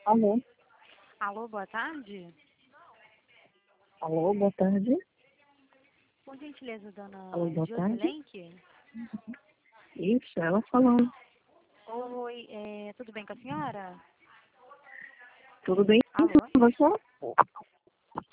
Alô? Alô, boa tarde. Alô, boa tarde. Com gentileza, Alô, dona boa tarde. Josilenque? Isso, ela falando. Oi, tudo bem com a senhora? Tudo bem Alô? com você?